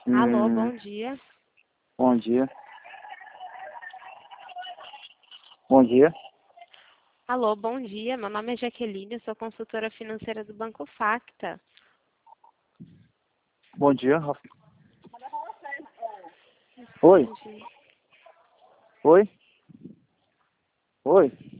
Alô, Hum, bom dia. bom dia. Bom dia. Alô, bom dia. Meu nome é Jaqueline, eu sou consultora financeira do Banco Facta. Bom dia, Rafa. Oi? Bom dia. Oi? Oi?